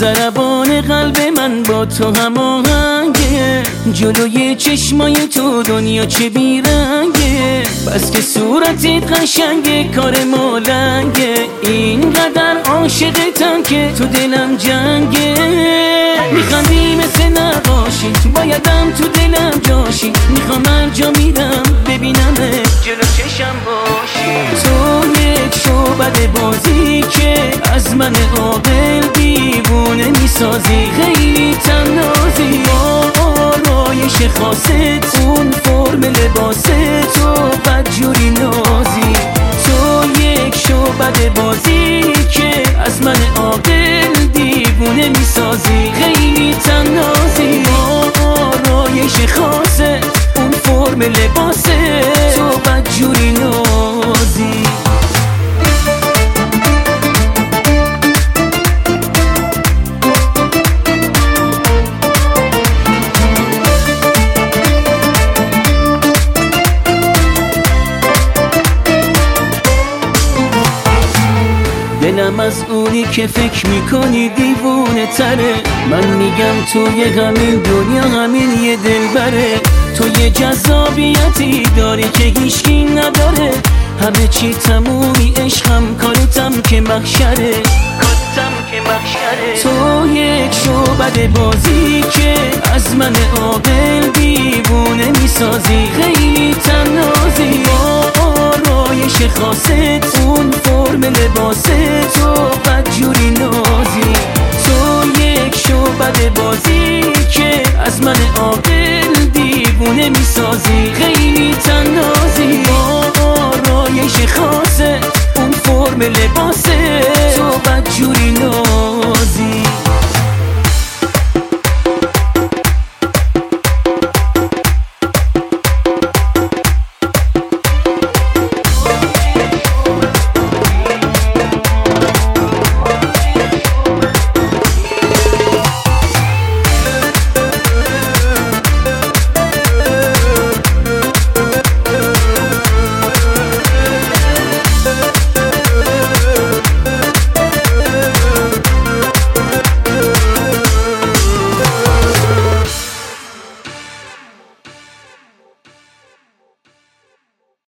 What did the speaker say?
ضربان قلب من با تو هماهنگه، جلوی چشمای تو دنیا چه بیرنگه، بس که صورتت قشنگه کار مالنگه، اینقدر عاشقتم که تو دلم جنگه، میخندی مثل نقاشی بایدم تو دلم جاشی، میخوام هر جا میرم ببینمه جلو چشم باشی، تو یک شعبده بازی که از من عاقل دیوونه میسازی، خیلی تنازی با آرایش خاصت، اون فرم لباست تو بدجوری نازی، تو یک شعبده بازی که از من عاقل دیوونه میسازی، خیلی تنازی با آرایش خاصت، اون فرم لباست تو بدجوری نازی. دلم از اونی که فکر میکنی دیوونه تره، من میگم توی همین دنیا همین یه دلبره، تو یه جذابیتی داری که هیچکی نداره، همه چی تمومی عشقم کارتم که محشره، تو یک شعبده بازی که از من عاقل دیوونه میسازی، خیلی تنازی با آرایش خاصت، اون فرم لباست تو بدجوری نازی، تو یک شعبده بازی که از من عاقل دیوونه میسازی، خیلی تنازی با آرایش خاصت، اون فرم لباست